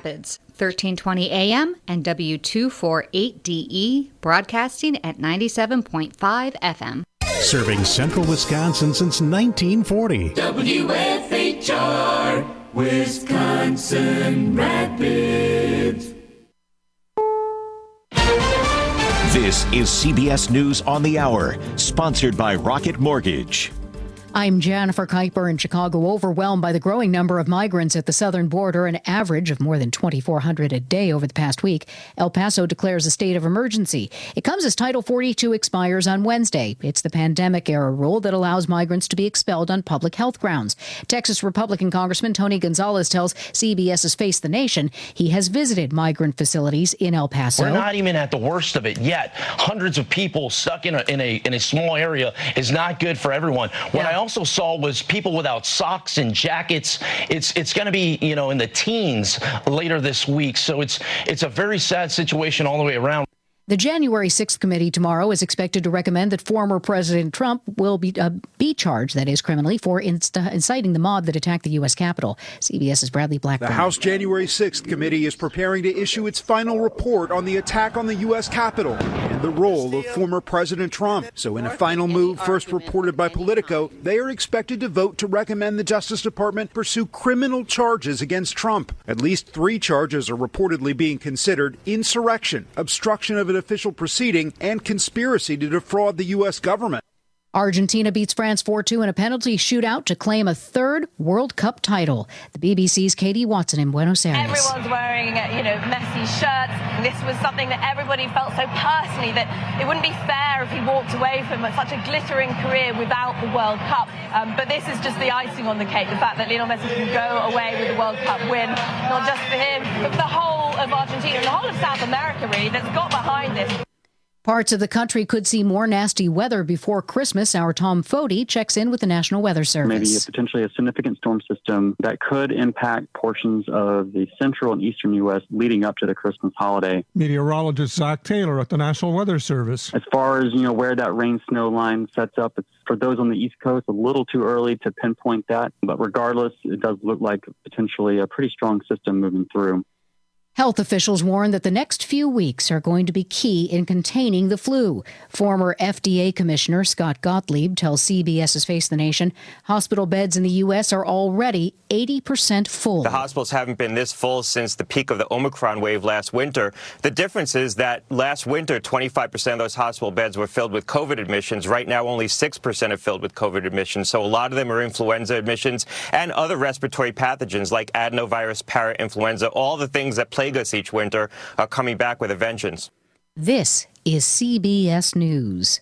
Rapids, 1320 AM and W248DE, broadcasting at 97.5 FM. Serving Central Wisconsin since 1940. WFHR, Wisconsin Rapids. This is CBS News on the Hour, sponsored by Rocket Mortgage. I'm Jennifer Kuiper in Chicago, overwhelmed by the growing number of migrants at the southern border, an average of more than 2,400 a day over the past week. El Paso declares a state of emergency. It comes as Title 42 expires on Wednesday. It's the pandemic-era rule that allows migrants to be expelled on public health grounds. Texas Republican Congressman Tony Gonzalez tells CBS's Face the Nation he has visited migrant facilities in El Paso. We're not even at the worst of it yet. Hundreds of people stuck in a small area is not good for everyone. What I also saw was people without socks and jackets. It's going to be, in the teens later this week. So it's a very sad situation all the way around. The January 6th committee tomorrow is expected to recommend that former President Trump will be charged, that is criminally, for inciting the mob that attacked the U.S. Capitol. CBS's Bradley Blackburn. The House January 6th committee is preparing to issue its final report on the attack on the U.S. Capitol and the role of former President Trump. So in a final move first reported by Politico, they are expected to vote to recommend the Justice Department pursue criminal charges against Trump. At least 3 charges are reportedly being considered: insurrection, obstruction of an official proceeding, and conspiracy to defraud the U.S. government. Argentina beats France 4-2 in a penalty shootout to claim a 3rd World Cup title. The BBC's Katie Watson in Buenos Aires. Everyone's wearing, messy shirts. This was something that everybody felt so personally that it wouldn't be fair if he walked away from such a glittering career without the World Cup. But this is just the icing on the cake, the fact that Lionel Messi can go away with the World Cup win, not just for him, but for the whole of Argentina and the whole of South America, really, that's got behind this. Parts of the country could see more nasty weather before Christmas. Our Tom Foti checks in with the National Weather Service. Maybe potentially a significant storm system that could impact portions of the central and eastern U.S. leading up to the Christmas holiday. Meteorologist Zach Taylor at the National Weather Service. As far as, where that rain-snow line sets up, it's for those on the East Coast a little too early to pinpoint that. But regardless, it does look like potentially a pretty strong system moving through. Health officials warn that the next few weeks are going to be key in containing the flu. Former FDA Commissioner Scott Gottlieb tells CBS's Face the Nation hospital beds in the U.S. are already 80% full. The hospitals haven't been this full since the peak of the Omicron wave last winter. The difference is that last winter, 25% of those hospital beds were filled with COVID admissions. Right now, only 6% are filled with COVID admissions. So a lot of them are influenza admissions and other respiratory pathogens like adenovirus, parainfluenza, all the things that plague us each winter are coming back with a vengeance. This is CBS News.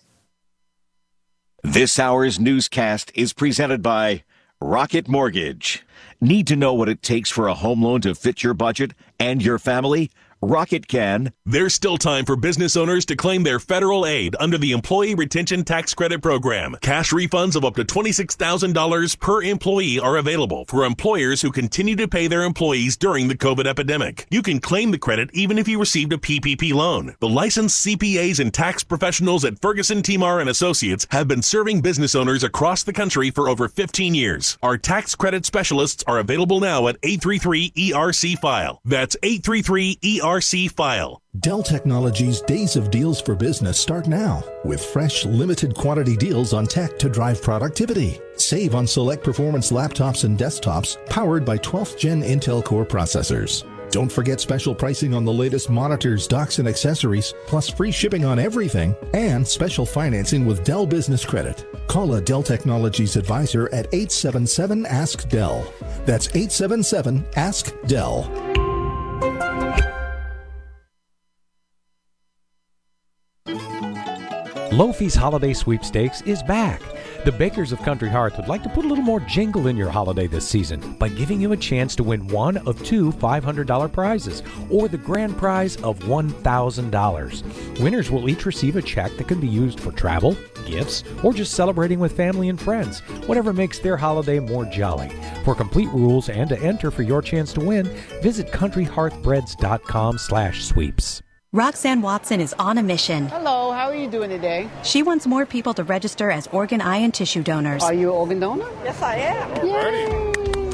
This hour's newscast is presented by Rocket Mortgage. Need to know what it takes for a home loan to fit your budget and your family? Rocket can. There's still time for business owners to claim their federal aid under the Employee Retention Tax Credit Program. Cash refunds of up to $26,000 per employee are available for employers who continue to pay their employees during the COVID epidemic. You can claim the credit even if you received a PPP loan. The licensed CPAs and tax professionals at Ferguson, Timar and Associates have been serving business owners across the country for over 15 years. Our tax credit specialists are available now at 833-ERC-FILE. That's 833-ERC-FILE. Dell Technologies' Days of Deals for Business start now with fresh, limited quantity deals on tech to drive productivity. Save on select performance laptops and desktops powered by 12th Gen Intel Core processors. Don't forget special pricing on the latest monitors, docks, and accessories, plus free shipping on everything, and special financing with Dell Business Credit. Call a Dell Technologies advisor at 877-ASK-DELL. That's 877-ASK-DELL. Lofi's Holiday Sweepstakes is back. The Bakers of Country Hearth would like to put a little more jingle in your holiday this season by giving you a chance to win one of 2 $500 prizes or the grand prize of $1,000. Winners will each receive a check that can be used for travel, gifts, or just celebrating with family and friends, whatever makes their holiday more jolly. For complete rules and to enter for your chance to win, visit countryhearthbreads.com/sweeps. Roxanne Watson is on a mission. Hello, how are you doing today? She wants more people to register as organ, eye, and tissue donors. Are you an organ donor? Yes, I am. Yay.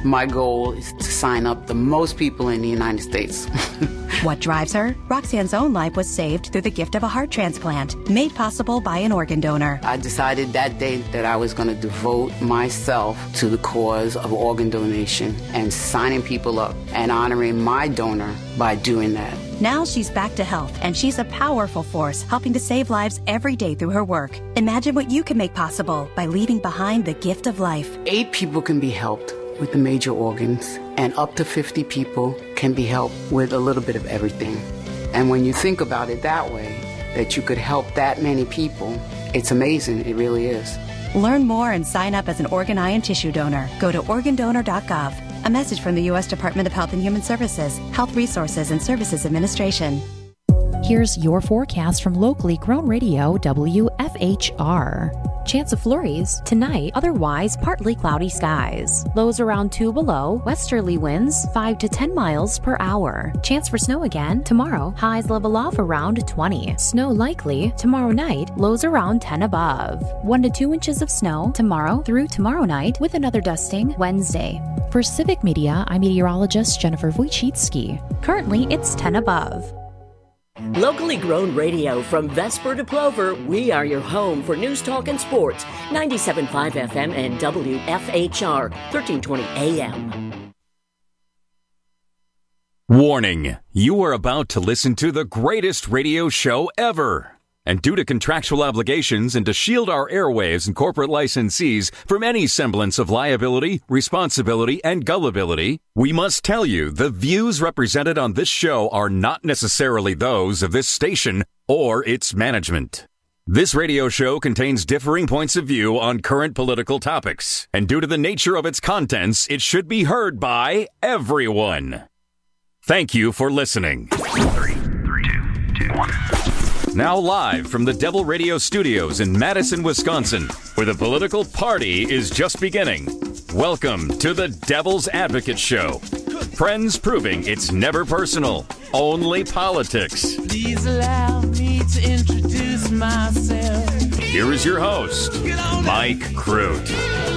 My goal is to sign up the most people in the United States. What drives her? Roxanne's own life was saved through the gift of a heart transplant, made possible by an organ donor. I decided that day that I was going to devote myself to the cause of organ donation and signing people up and honoring my donor by doing that. Now she's back to health, and she's a powerful force helping to save lives every day through her work. Imagine what you can make possible by leaving behind the gift of life. 8 people can be helped with the major organs, and up to 50 people can be helped with a little bit of everything. And when you think about it that way, that you could help that many people, it's amazing. It really is. Learn more and sign up as an organ, eye, and tissue donor. Go to organdonor.gov. A message from the U.S. Department of Health and Human Services, Health Resources and Services Administration. Here's your forecast from locally grown radio WFHR. Chance of flurries tonight, otherwise partly cloudy skies. Lows around 2 below, westerly winds 5 to 10 miles per hour. Chance for snow again tomorrow, highs level off around 20. Snow likely tomorrow night, lows around 10 above. 1 to 2 inches of snow tomorrow through tomorrow night, with another dusting Wednesday. For Civic Media, I'm meteorologist Jennifer Wojcicki. Currently, it's 10 above. Locally grown radio from Vesper to Plover, we are your home for news, talk, and sports. 97.5 FM and WFHR, 1320 AM. Warning, you are about to listen to the greatest radio show ever. And due to contractual obligations and to shield our airwaves and corporate licensees from any semblance of liability, responsibility, and gullibility, we must tell you the views represented on this show are not necessarily those of this station or its management. This radio show contains differing points of view on current political topics, and due to the nature of its contents, it should be heard by everyone. Thank you for listening. 3, 2, 1. Now live from the Devil Radio Studios in Madison, Wisconsin, where the political party is just beginning. Welcome to the Devil's Advocate Show. Friends proving it's never personal, only politics. Please allow me to introduce myself. Here is your host, Mike Crute.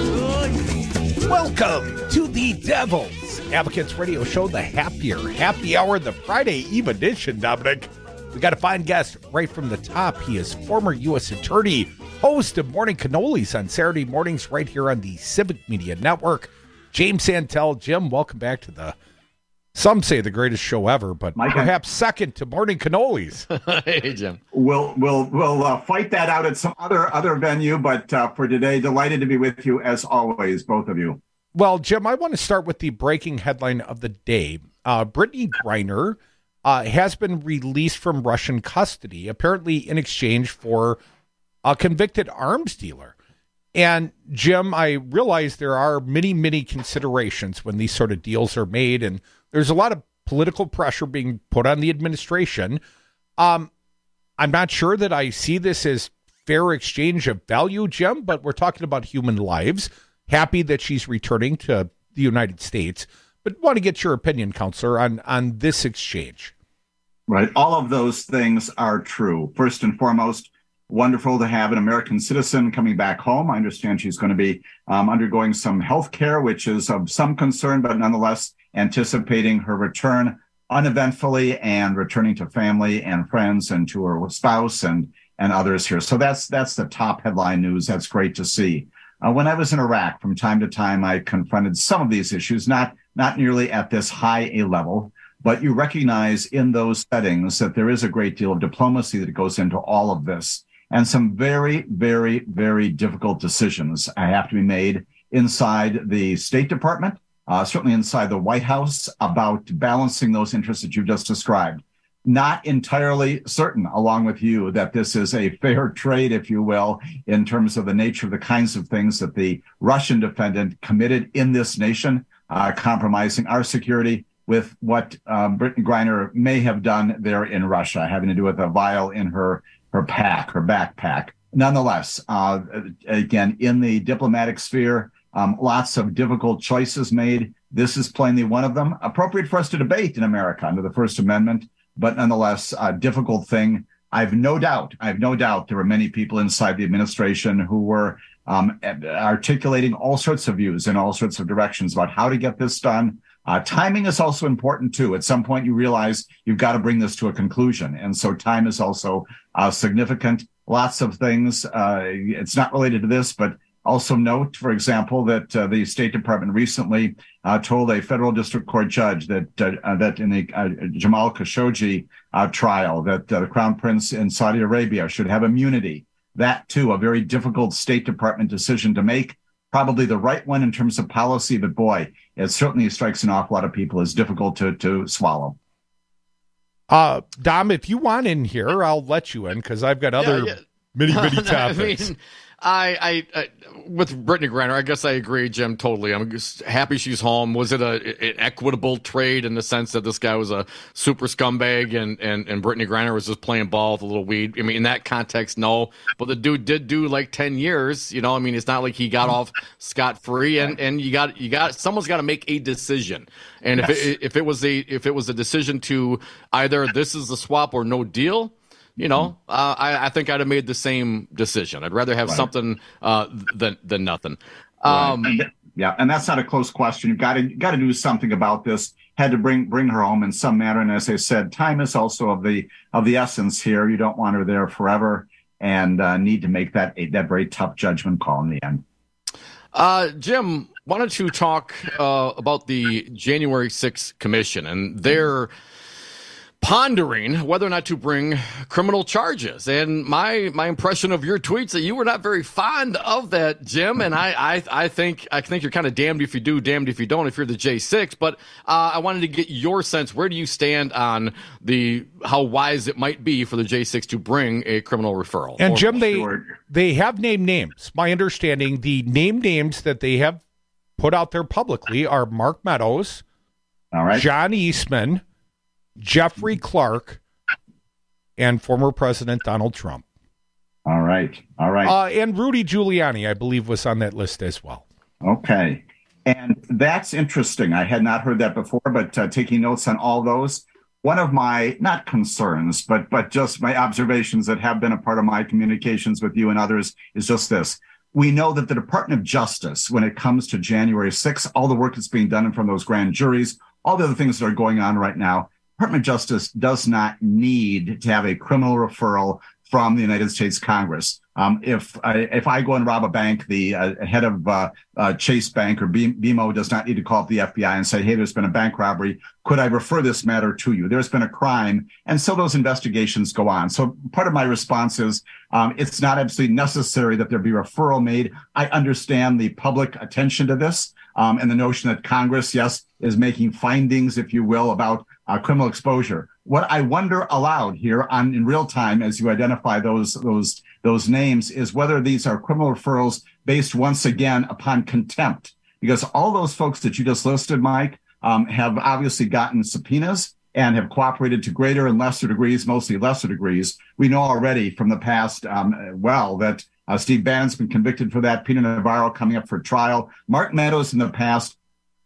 Welcome to the Devil's Advocates Radio Show, the happy hour, the Friday Eve edition, Dominic. We got a fine guest right from the top. He is former U.S. Attorney, host of Morning Cannolis on Saturday mornings right here on the Civic Media Network. James Santel. Jim, welcome back to some say the greatest show ever, but perhaps second to Morning Cannolis. Hey, Jim. We'll fight that out at some other venue, but for today, delighted to be with you as always, both of you. Well, Jim, I want to start with the breaking headline of the day. Brittany Griner has been released from Russian custody, apparently in exchange for a convicted arms dealer. And, Jim, I realize there are many considerations when these sort of deals are made, and there's a lot of political pressure being put on the administration. I'm not sure that I see this as fair exchange of value, Jim, but we're talking about human lives. Happy that she's returning to the United States, but want to get your opinion, Counselor, on this exchange. Right. All of those things are true. First and foremost, wonderful to have an American citizen coming back home. I understand she's going to be undergoing some health care, which is of some concern, but nonetheless anticipating her return uneventfully and returning to family and friends and to her spouse and others here. So that's the top headline news. That's great to see. When I was in Iraq, from time to time, I confronted some of these issues, not nearly at this high a level. But you recognize in those settings that there is a great deal of diplomacy that goes into all of this, and some very, very, very difficult decisions have to be made inside the State Department, certainly inside the White House, about balancing those interests that you've just described. Not entirely certain, along with you, that this is a fair trade, if you will, in terms of the nature of the kinds of things that the Russian defendant committed in this nation, compromising our security, with what Brittany Griner may have done there in Russia, having to do with a vial in her backpack. Nonetheless, again, in the diplomatic sphere, lots of difficult choices made. This is plainly one of them. Appropriate for us to debate in America under the First Amendment, but nonetheless, a difficult thing. I've no doubt there were many people inside the administration who were articulating all sorts of views in all sorts of directions about how to get this done. Timing is also important, too. At some point, you realize you've got to bring this to a conclusion. And so time is also significant. Lots of things. It's not related to this, but also note, for example, that the State Department recently told a federal district court judge that in the Jamal Khashoggi trial, that the Crown Prince in Saudi Arabia should have immunity. That, too, a very difficult State Department decision to make. Probably the right one in terms of policy, but boy, it certainly strikes an awful lot of people as difficult to swallow. Dom, if you want in here, I'll let you in because I've got other many topics. I with Brittany Griner, I guess I agree, Jim, totally. I'm just happy she's home. Was it an equitable trade in the sense that this guy was a super scumbag and Brittany Griner was just playing ball with a little weed? I mean, in that context, no. But the dude did do like 10 years. You know, I mean, it's not like he got off scot-free. And you got someone's got to make a decision. And if it was a decision to either this is the swap or no deal, you know, I think I'd have made the same decision. I'd rather have something than nothing. And that's not a close question. You've got to do something about this. Had to bring her home in some manner. And as I said, time is also of the essence here. You don't want her there forever, and need to make that very tough judgment call in the end. Jim, why don't you talk about the January 6th Commission and their pondering whether or not to bring criminal charges. And my impression of your tweets that you were not very fond of that, Jim. And I think you're kind of damned if you do, damned if you don't, if you're the J6. But I wanted to get your sense. Where do you stand on how wise it might be for the J6 to bring a criminal referral? And Jim, they have named names. My understanding, the names that they have put out there publicly are Mark Meadows, John Eastman, Jeffrey Clark, and former President Donald Trump. All right. And Rudy Giuliani, I believe, was on that list as well. Okay. And that's interesting. I had not heard that before, but taking notes on all those, one of my, not concerns, but just my observations that have been a part of my communications with you and others is just this. We know that the Department of Justice, when it comes to January 6th, all the work that's being done from those grand juries, all the other things that are going on right now, Department of Justice does not need to have a criminal referral from the United States Congress. If I go and rob a bank, the head of Chase Bank or BMO does not need to call up the FBI and say, hey, there's been a bank robbery. Could I refer this matter to you? There's been a crime. And so those investigations go on. So part of my response is it's not absolutely necessary that there be referral made. I understand the public attention to this and the notion that Congress, yes, is making findings, if you will, about criminal exposure. What I wonder aloud here in real time as you identify those names is whether these are criminal referrals based once again upon contempt, because all those folks that you just listed, Mike, have obviously gotten subpoenas and have cooperated to greater and lesser degrees, mostly lesser degrees. We know already from the past, that Steve Bannon's been convicted for that. Peter Navarro coming up for trial. Mark Meadows in the past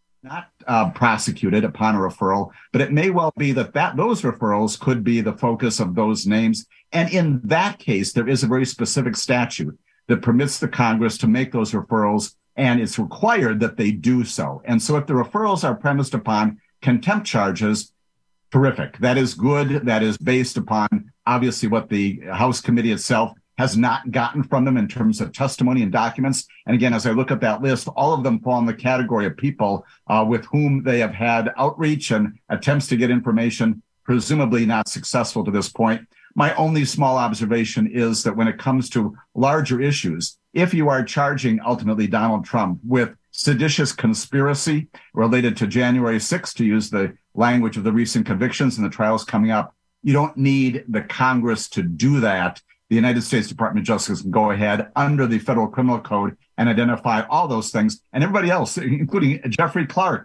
not prosecuted upon a referral, but it may well be that those referrals could be the focus of those names. And in that case, there is a very specific statute that permits the Congress to make those referrals, and it's required that they do so. And so if the referrals are premised upon contempt charges, terrific. That is good. That is based upon, obviously, what the House committee itself has not gotten from them in terms of testimony and documents. And again, as I look at that list, all of them fall in the category of people with whom they have had outreach and attempts to get information, presumably not successful to this point. My only small observation is that when it comes to larger issues, if you are charging ultimately Donald Trump with seditious conspiracy related to January 6th, to use the language of the recent convictions and the trials coming up, you don't need the Congress to do that. The United States Department of Justice can go ahead under the federal criminal code and identify all those things. And everybody else, including Jeffrey Clark,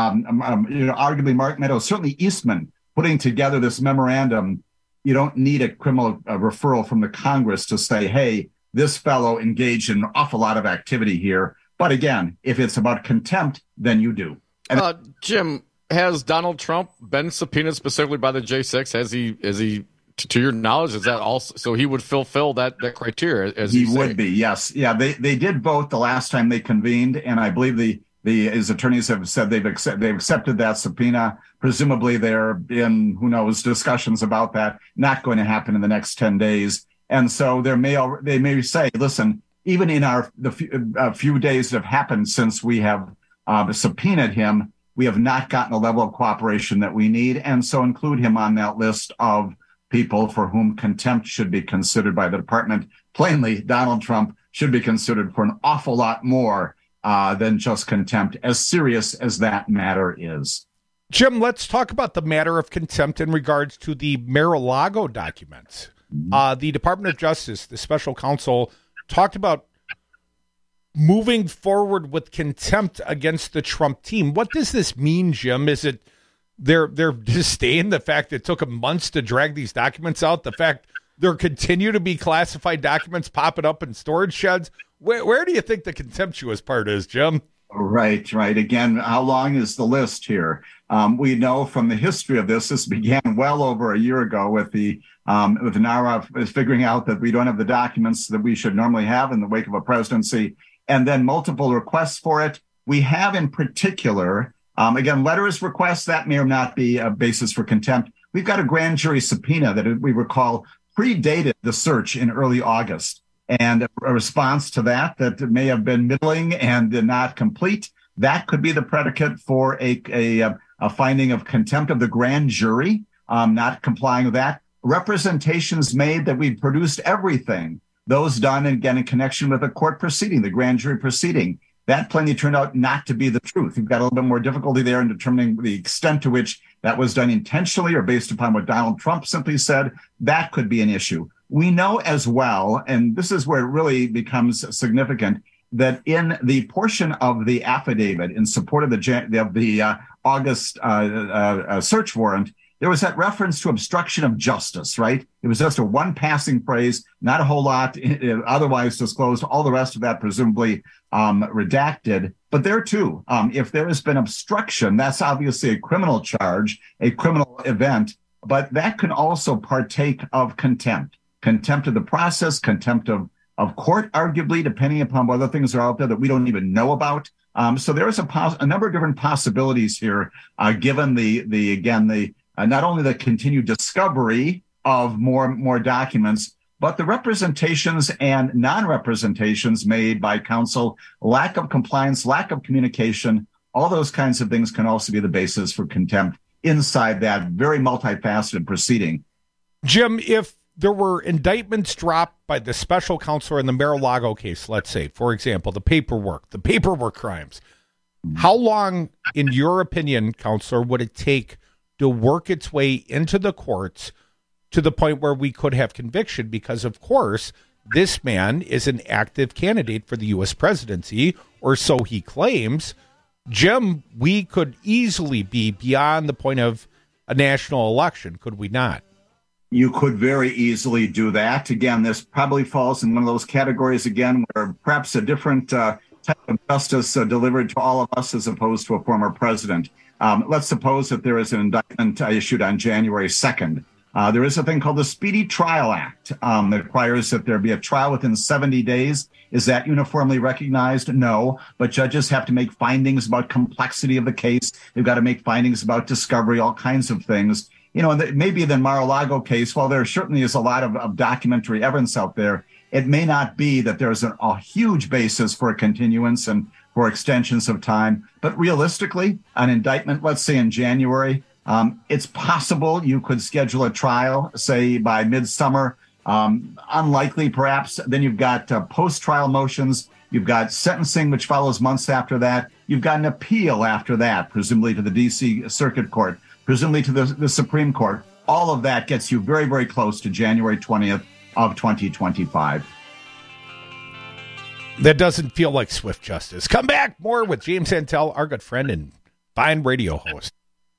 arguably Mark Meadows, certainly Eastman, putting together this memorandum. You don't need a criminal referral from the Congress to say, hey, this fellow engaged in an awful lot of activity here. But again, if it's about contempt, then you do. And Jim, has Donald Trump been subpoenaed specifically by the J6? Has he to your knowledge, is that also so he would fulfill that criteria? As he would be, yes, yeah. They did vote the last time they convened, and I believe his attorneys have said they've accepted that subpoena. Presumably, there in who knows discussions about that not going to happen in the next 10 days, and so they may say, listen, even in the few days that have happened since we have subpoenaed him, we have not gotten the level of cooperation that we need, and so include him on that list of people for whom contempt should be considered by the department. Plainly, Donald Trump should be considered for an awful lot more than just contempt, as serious as that matter is. Jim, let's talk about the matter of contempt in regards to the Mar-a-Lago documents. The Department of Justice, the special counsel, talked about moving forward with contempt against the Trump team. What does this mean, Jim? Is it their disdain, the fact that it took them months to drag these documents out, the fact there continue to be classified documents popping up in storage sheds? Where do you think the contemptuous part is, Jim? Right. Again, how long is the list here? We know from the history of this began well over a year ago with NARA figuring out that we don't have the documents that we should normally have in the wake of a presidency, and then multiple requests for it. We have in particular, again, letters requests, that may or not be a basis for contempt. We've got a grand jury subpoena that we recall predated the search in early August. And a response to that may have been middling and not complete. That could be the predicate for a finding of contempt of the grand jury, not complying with that. Representations made that we produced everything. Those done, again, in connection with a court proceeding, the grand jury proceeding. That plainly turned out not to be the truth. You've got a little bit more difficulty there in determining the extent to which that was done intentionally or based upon what Donald Trump simply said. That could be an issue. We know as well, and this is where it really becomes significant, that in the portion of the affidavit in support of the August search warrant, there was that reference to obstruction of justice, right? It was just a one passing phrase, not a whole lot otherwise disclosed. All the rest of that presumably redacted. But there too, if there has been obstruction, that's obviously a criminal charge, a criminal event, but that can also partake of contempt. Contempt of the process, contempt of court, arguably, depending upon what other things are out there that we don't even know about. So there is a number of different possibilities here, given the not only the continued discovery of more documents, but the representations and non-representations made by counsel, lack of compliance, lack of communication, all those kinds of things can also be the basis for contempt inside that very multifaceted proceeding. Jim, if there were indictments dropped by the special counsel in the Mar-a-Lago case, let's say, for example, the paperwork crimes, how long, in your opinion, counselor, would it take to work its way into the courts to the point where we could have conviction? Because, of course, this man is an active candidate for the U.S. presidency, or so he claims. Jim, we could easily be beyond the point of a national election, could we not? You could very easily do that. Again, this probably falls in one of those categories, again, where perhaps a different type of justice delivered to all of us as opposed to a former president. Let's suppose that there is an indictment issued on January 2nd. There is a thing called the Speedy Trial Act that requires that there be a trial within 70 days. Is that uniformly recognized? No, but judges have to make findings about complexity of the case. They've got to make findings about discovery, all kinds of things. You know, maybe the Mar-a-Lago case, while there certainly is a lot of documentary evidence out there, it may not be that there's a huge basis for a continuance and for extensions of time. But realistically, an indictment, let's say in January, it's possible you could schedule a trial, say, by midsummer. Unlikely, perhaps. Then you've got post-trial motions. You've got sentencing, which follows months after that. You've got an appeal after that, presumably to the D.C. Circuit Court, presumably to the Supreme Court. All of that gets you very, very close to January 20th of 2025. That doesn't feel like swift justice. Come back, more with James Santel, our good friend and fine radio host.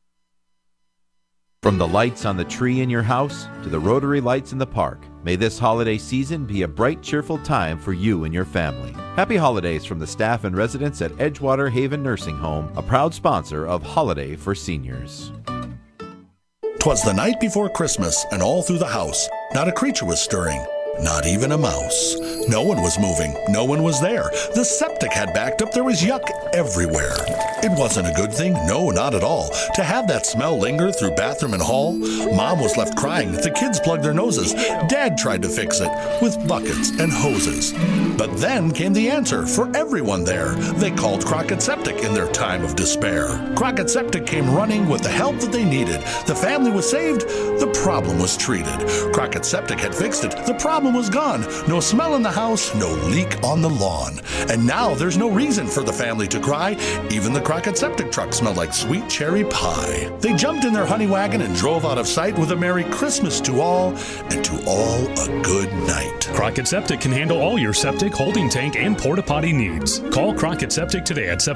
From the lights on the tree in your house to the rotary lights in the park, may this holiday season be a bright, cheerful time for you and your family. Happy holidays from the staff and residents at Edgewater Haven Nursing Home, a proud sponsor of Holiday for Seniors. 'Twas the night before Christmas, and all through the house, not a creature was stirring. Not even a mouse. No one was moving. No one was there. The septic had backed up. There was yuck everywhere. It wasn't a good thing. No, not at all. To have that smell linger through bathroom and hall. Mom was left crying. The kids plugged their noses. Dad tried to fix it with buckets and hoses. But then came the answer for everyone there. They called Crockett Septic in their time of despair. Crockett Septic came running with the help that they needed. The family was saved. The problem was treated. Crockett Septic had fixed it. The problem was gone. No smell in the house, no leak on the lawn. And now there's no reason for the family to cry. Even the Crockett Septic truck smelled like sweet cherry pie. They jumped in their honey wagon and drove out of sight with a Merry Christmas to all, and to all a good night. Crockett Septic can handle all your septic, holding tank, and porta potty needs. Call Crockett Septic today at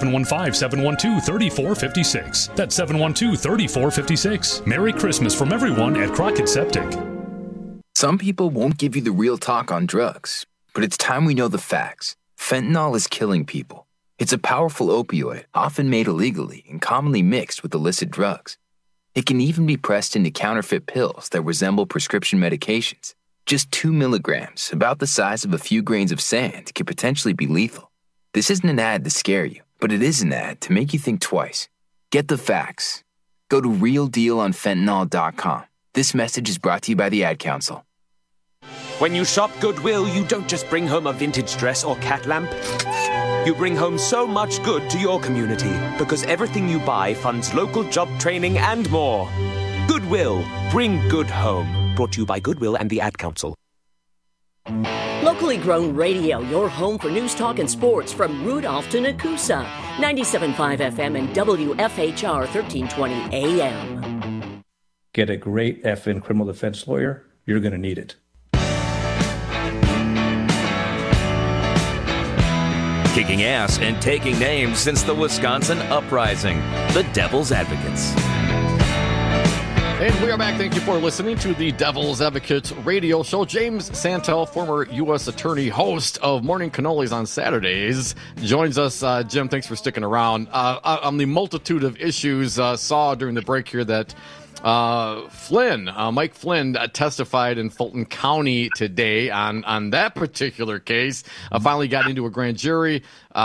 715-712-3456. That's 712-3456. Merry Christmas from everyone at Crockett Septic. Some people won't give you the real talk on drugs, but it's time we know the facts. Fentanyl is killing people. It's a powerful opioid, often made illegally and commonly mixed with illicit drugs. It can even be pressed into counterfeit pills that resemble prescription medications. Just 2 milligrams, about the size of a few grains of sand, could potentially be lethal. This isn't an ad to scare you, but it is an ad to make you think twice. Get the facts. Go to realdealonfentanyl.com. This message is brought to you by the Ad Council. When you shop Goodwill, you don't just bring home a vintage dress or cat lamp. You bring home so much good to your community because everything you buy funds local job training and more. Goodwill, bring good home. Brought to you by Goodwill and the Ad Council. Locally grown radio, your home for news, talk, and sports from Rudolph to Nakusa. 97.5 FM and WFHR 1320 AM. Get a great FN criminal defense lawyer. You're going to need it. Kicking ass and taking names since the Wisconsin Uprising. The Devil's Advocates. And we are back. Thank you for listening to the Devil's Advocate radio show. James Santel, former U.S. Attorney, host of Morning Cannolis on Saturdays, joins us. Jim, thanks for sticking around. On the multitude of issues, saw during the break here that Mike Flynn testified in Fulton County today on that particular case. Finally got into a grand jury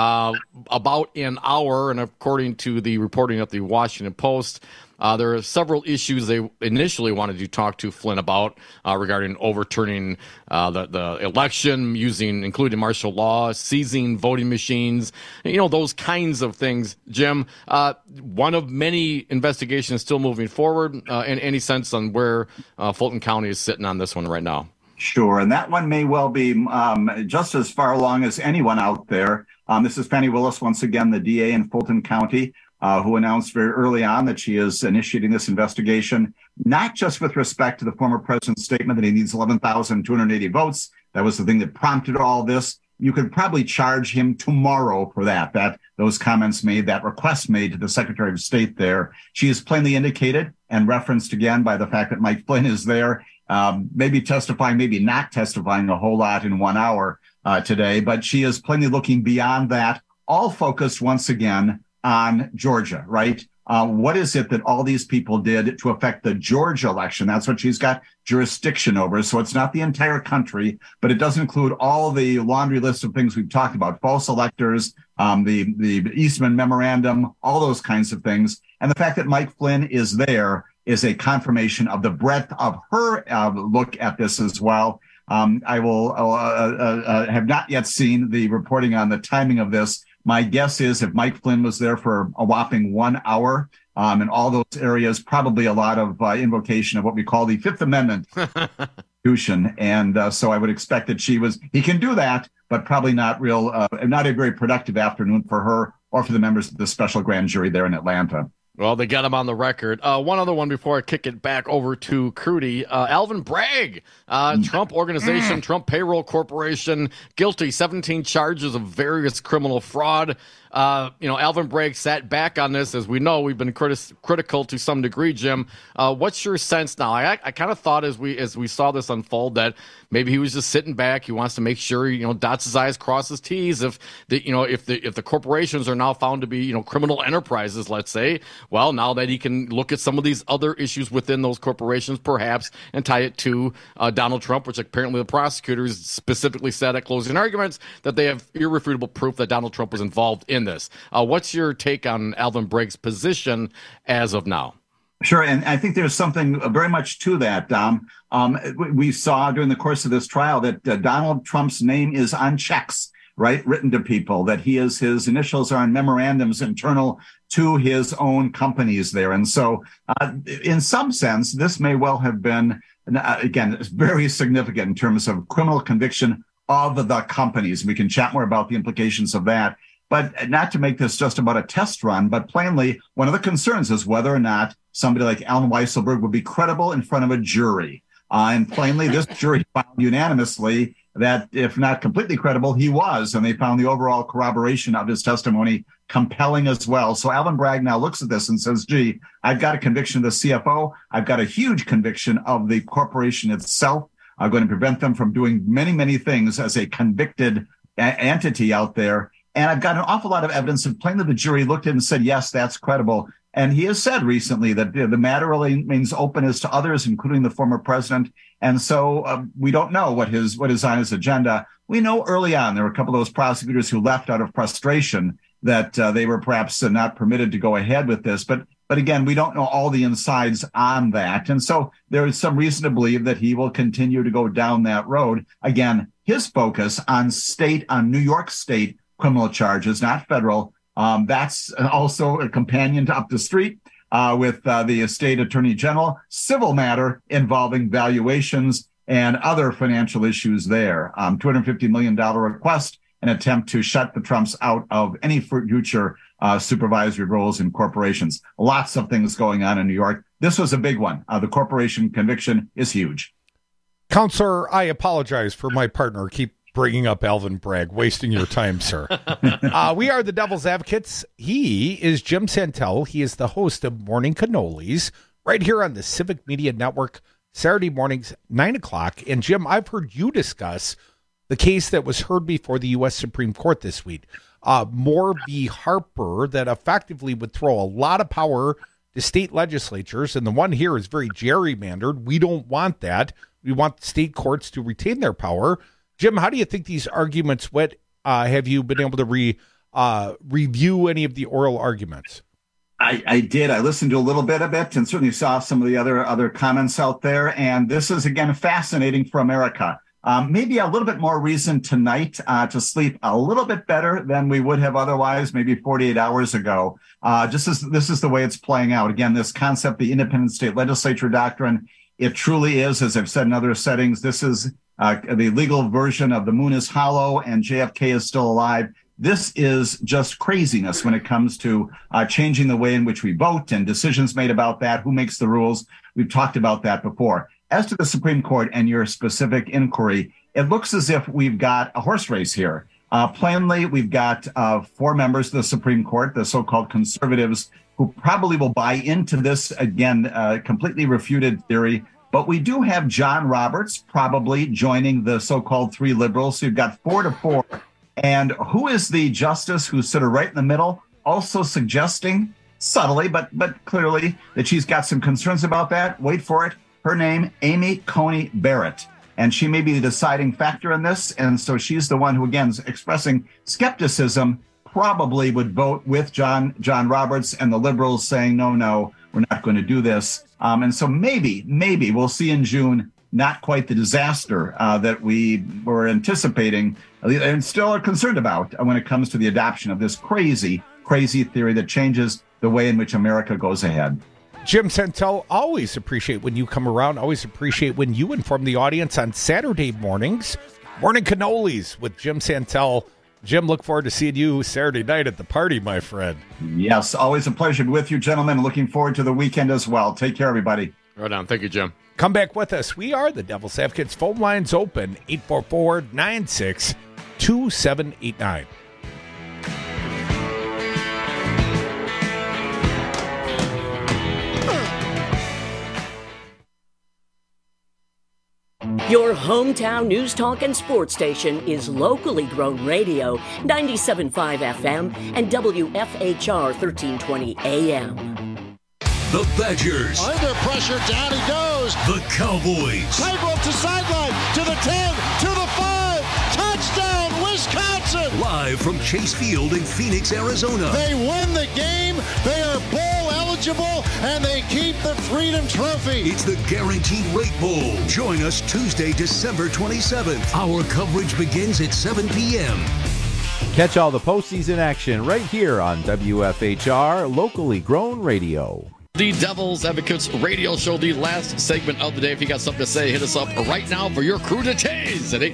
about an hour, and according to the reporting of the Washington Post, there are several issues they initially wanted to talk to Flynn about regarding overturning the election, including martial law, seizing voting machines, those kinds of things. Jim, one of many investigations still moving forward. And any sense on where Fulton County is sitting on this one right now? Sure, and that one may well be just as far along as anyone out there. This is Fannie Willis, once again, the DA in Fulton County, who announced very early on that she is initiating this investigation, not just with respect to the former president's statement that he needs 11,280 votes. That was the thing that prompted all this. You could probably charge him tomorrow for that those comments made, that request made to the Secretary of State there. She is plainly indicated and referenced again by the fact that Mike Flynn is there, maybe testifying, maybe not testifying a whole lot in 1 hour today, but she is plainly looking beyond that, all focused once again on Georgia, right? What is it that all these people did to affect the Georgia election? That's what she's got jurisdiction over. So it's not the entire country, but it does include all the laundry list of things we've talked about, false electors, the Eastman memorandum, all those kinds of things. And the fact that Mike Flynn is there is a confirmation of the breadth of her look at this as well. I will have not yet seen the reporting on the timing of this. My guess is if Mike Flynn was there for a whopping 1 hour in all those areas, probably a lot of invocation of what we call the Fifth Amendment Constitution. And so I would expect that he can do that, but probably not a very productive afternoon for her or for the members of the special grand jury there in Atlanta. Well, they got him on the record. One other one before I kick it back over to Crudy. Alvin Bragg, Trump Organization, Trump Payroll Corporation, guilty 17 charges of various criminal fraud. Alvin Bragg sat back on this. As we know, we've been critical to some degree, Jim. What's your sense now? I kind of thought as we saw this unfold that maybe he was just sitting back. He wants to make sure dots his I's, crosses T's. If the corporations are now found to be criminal enterprises, let's say, well, now that he can look at some of these other issues within those corporations, perhaps, and tie it to Donald Trump, which apparently the prosecutors specifically said at closing arguments that they have irrefutable proof that Donald Trump was involved in this. What's your take on Alvin Bragg's position as of now? Sure, and I think there's something very much to that, Dom. We saw during the course of this trial that Donald Trump's name is on checks, right, written to people, that his initials are on memorandums internal to his own companies there. And so in some sense, this may well have been, again, very significant in terms of criminal conviction of the companies. We can chat more about the implications of that. But not to make this just about a test run, but plainly, one of the concerns is whether or not somebody like Alan Weisselberg would be credible in front of a jury. And plainly, this jury found unanimously that if not completely credible, he was. And they found the overall corroboration of his testimony compelling as well. So Alvin Bragg now looks at this and says, gee, I've got a conviction of the CFO. I've got a huge conviction of the corporation itself. I'm going to prevent them from doing many, many things as a convicted entity out there. And I've got an awful lot of evidence, and plainly the jury looked at it and said, yes, that's credible. And he has said recently that the matter remains open as to others, including the former president. And so we don't know what is on his agenda. We know early on there were a couple of those prosecutors who left out of frustration that they were perhaps not permitted to go ahead with this. But again, we don't know all the insides on that. And so there is some reason to believe that he will continue to go down that road. Again, his focus on New York State criminal charges, not federal. That's also a companion to up the street with the state attorney general, civil matter involving valuations and other financial issues there. $250 million request, an attempt to shut the Trumps out of any future supervisory roles in corporations. Lots of things going on in New York. This was a big one. The corporation conviction is huge. Counselor, I apologize for my partner. Keep bringing up Alvin Bragg, wasting your time, sir. We are the Devil's Advocates. He is Jim Santel. He is the host of Morning Cannolis right here on the Civic Media Network, Saturday mornings, 9 o'clock. And Jim, I've heard you discuss the case that was heard before the U.S. Supreme Court this week. Moore v. Harper, that effectively would throw a lot of power to state legislatures. And the one here is very gerrymandered. We don't want that. We want state courts to retain their power. Jim, how do you think these arguments went? Have you been able to review any of the oral arguments? I did. I listened to a little bit of it and certainly saw some of the other comments out there. And this is, again, fascinating for America. Maybe a little bit more reason tonight to sleep a little bit better than we would have otherwise, maybe 48 hours ago. This is the way it's playing out. Again, this concept, the independent state legislature doctrine, it truly is, as I've said in other settings, this is the legal version of the moon is hollow and JFK is still alive. This is just craziness when it comes to changing the way in which we vote and decisions made about that. Who makes the rules? We've talked about that before. As to the Supreme Court and your specific inquiry, it looks as if we've got a horse race here. Plainly, we've got 4 members of the Supreme Court, the so-called conservatives, who probably will buy into this, again, completely refuted theory. But we do have John Roberts probably joining the so-called 3 liberals. So you've got 4-4. And who is the justice who's sort of right in the middle, also suggesting subtly, but clearly, that she's got some concerns about that? Wait for it. Her name, Amy Coney Barrett. And she may be the deciding factor in this. And so she's the one who, again, is expressing skepticism, probably would vote with John Roberts and the liberals saying, no, we're not going to do this. And so maybe we'll see in June not quite the disaster that we were anticipating and still are concerned about when it comes to the adoption of this crazy theory that changes the way in which America goes ahead. Jim Santel, always appreciate when you come around. Always appreciate when you inform the audience on Saturday mornings. Morning Cannolis with Jim Santel. Jim, look forward to seeing you Saturday night at the party, my friend. Yes, always a pleasure to be with you, gentlemen. Looking forward to the weekend as well. Take care, everybody. Right on. Thank you, Jim. Come back with us. We are the Devil's Advocates. Phone lines open, 844-96-2789. Your hometown news, talk, and sports station is locally grown radio, 97.5 FM and WFHR 1320 AM. The Badgers. Under pressure, down he goes. The Cowboys. Tightrope to sideline, to the 10, to the 5. Touchdown, Wisconsin. Live from Chase Field in Phoenix, Arizona. They win the game. They are bowl eligible, and they keep the Freedom Trophy. It's the Guaranteed Rate Bowl. Join us Tuesday, December 27th. Our coverage begins at 7 p.m. Catch all the postseason action right here on WFHR, locally grown radio. The Devil's Advocates radio show, the last segment of the day. If you got something to say, hit us up right now for your cruditays at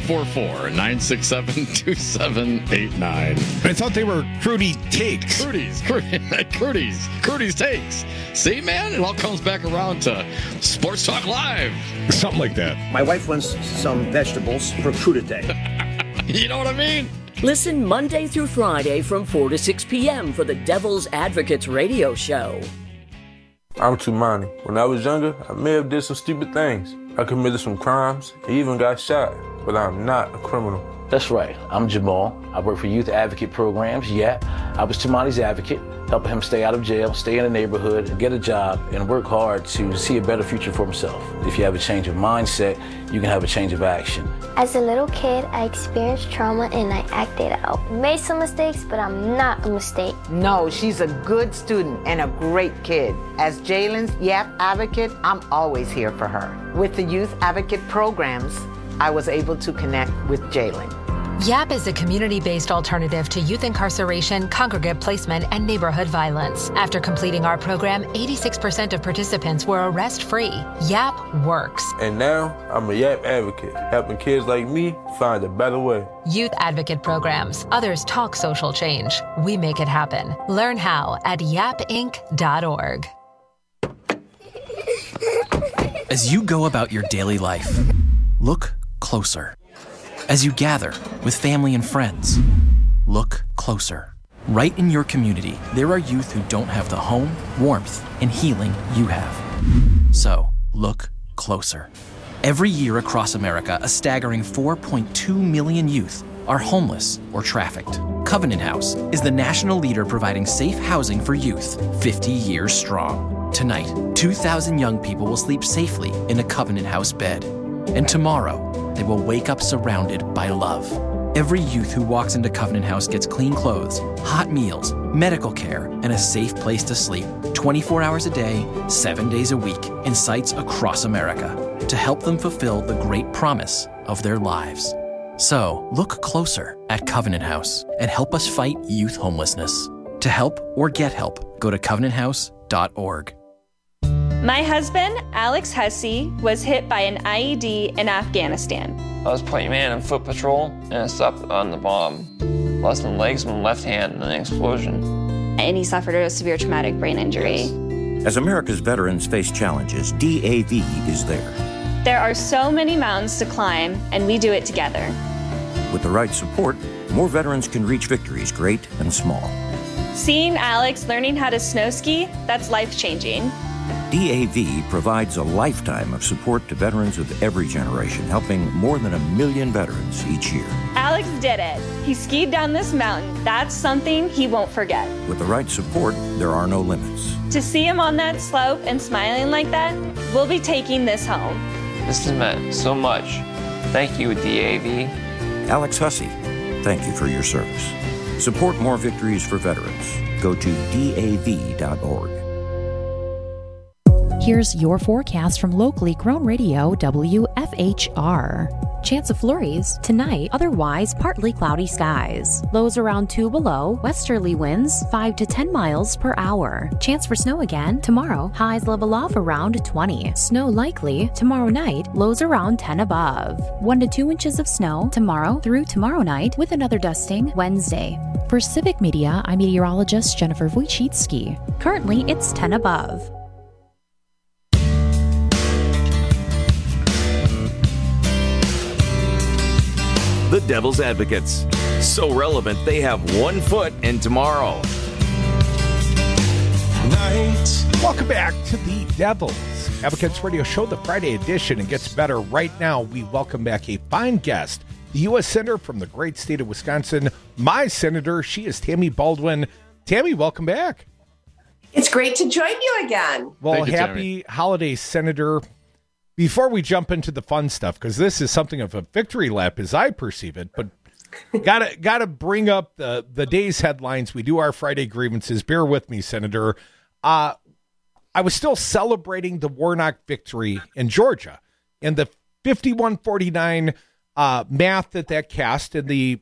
844-967-2789. I thought they were Crudy Takes. Crudy's Takes. See, man, it all comes back around to Sports Talk Live. Something like that. My wife wants some vegetables for crudité. You know what I mean? Listen Monday through Friday from 4 to 6 p.m. for the Devil's Advocates radio show. I'm Tumani. When I was younger, I may have did some stupid things. I committed some crimes, and even got shot, but I'm not a criminal. That's right. I'm Jamal. I work for Youth Advocate Programs, YAP. I was Tumani's advocate, helping him stay out of jail, stay in the neighborhood, get a job, and work hard to see a better future for himself. If you have a change of mindset, you can have a change of action. As a little kid, I experienced trauma and I acted out. Made some mistakes, but I'm not a mistake. No, she's a good student and a great kid. As Jalen's YAP advocate, I'm always here for her. With the Youth Advocate Programs, I was able to connect with Jalen. YAP is a community-based alternative to youth incarceration, congregate placement, and neighborhood violence. After completing our program, 86% of participants were arrest-free. YAP works. And now, I'm a YAP advocate, helping kids like me find a better way. Youth Advocate Programs. Others talk social change. We make it happen. Learn how at yapinc.org. As you go about your daily life, look closer. As you gather with family and friends, look closer. Right in your community, there are youth who don't have the home, warmth, and healing you have. So, look closer. Every year across America, a staggering 4.2 million youth are homeless or trafficked. Covenant House is the national leader providing safe housing for youth, 50 years strong. Tonight, 2,000 young people will sleep safely in a Covenant House bed. And tomorrow, they will wake up surrounded by love. Every youth who walks into Covenant House gets clean clothes, hot meals, medical care, and a safe place to sleep 24 hours a day, 7 days a week, in sites across America to help them fulfill the great promise of their lives. So, look closer at Covenant House and help us fight youth homelessness. To help or get help, go to covenanthouse.org. My husband, Alex Hussey, was hit by an IED in Afghanistan. I was point man in foot patrol, and I stopped on the bomb. Lost my legs and my left hand in an explosion. And he suffered a severe traumatic brain injury. As America's veterans face challenges, DAV is there. There are so many mountains to climb, and we do it together. With the right support, more veterans can reach victories great and small. Seeing Alex learning how to snow ski, that's life-changing. DAV provides a lifetime of support to veterans of every generation, helping more than 1 million veterans each year. Alex did it. He skied down this mountain. That's something he won't forget. With the right support, there are no limits. To see him on that slope and smiling like that, we'll be taking this home. This has meant so much. Thank you, DAV. Alex Hussey, thank you for your service. Support more victories for veterans. Go to DAV.org. Here's your forecast from locally grown radio WFHR. Chance of flurries tonight, otherwise partly cloudy skies. Lows around 2 below, westerly winds 5 to 10 miles per hour. Chance for snow again tomorrow, highs level off around 20. Snow likely tomorrow night, lows around 10 above. 1 to 2 inches of snow tomorrow through tomorrow night with another dusting Wednesday. For Civic Media, I'm meteorologist Jennifer Wojcicki. Currently, it's 10 above. The Devil's Advocates. So relevant, they have 1 foot in tomorrow. Welcome back to the Devil's Advocates Radio Show, the Friday edition. It gets better right now. We welcome back a fine guest, the U.S. Senator from the great state of Wisconsin, my senator. She is Tammy Baldwin. Tammy, welcome back. It's great to join you again. Well, happy holidays, Senator. Before we jump into the fun stuff, because this is something of a victory lap as I perceive it, but gotta bring up the day's headlines. We do our Friday grievances. Bear with me, Senator. I was still celebrating the Warnock victory in Georgia and the 51-49 math that cast and the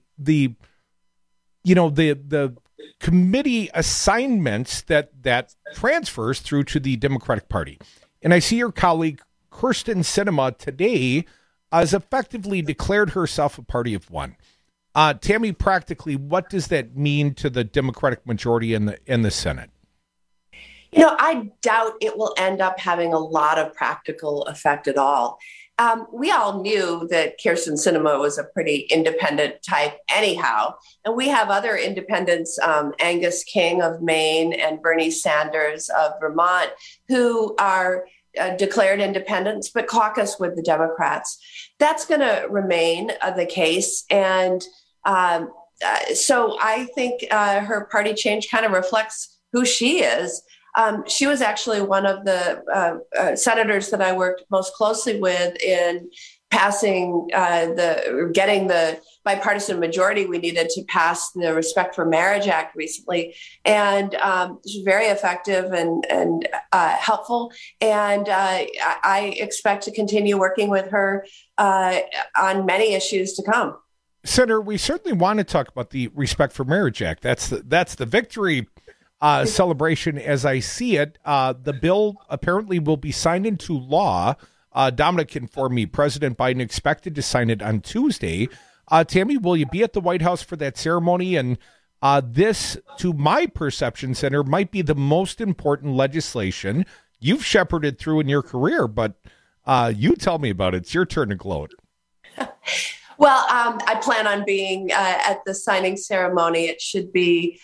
committee assignments that transfers through to the Democratic Party. And I see your colleague Kyrsten Sinema today has effectively declared herself a party of one. Tammy, practically, what does that mean to the Democratic majority in the Senate? You know, I doubt it will end up having a lot of practical effect at all. We all knew that Kyrsten Sinema was a pretty independent type anyhow. And we have other independents, Angus King of Maine and Bernie Sanders of Vermont, who are declared independents, but caucus with the Democrats. That's going to remain the case. And so I think her party change kind of reflects who she is. She was actually one of the senators that I worked most closely with in passing getting the bipartisan majority we needed to pass the Respect for Marriage Act recently. And she's very effective and helpful. And I expect to continue working with her on many issues to come. Senator, we certainly want to talk about the Respect for Marriage Act. That's the victory celebration as I see it. The bill apparently will be signed into law. Dominic informed me President Biden expected to sign it on Tuesday. Tammy, will you be at the White House for that ceremony? And this, to my perception, Senator, might be the most important legislation you've shepherded through in your career, but you tell me about it. It's your turn to gloat. Well, I plan on being at the signing ceremony. It should be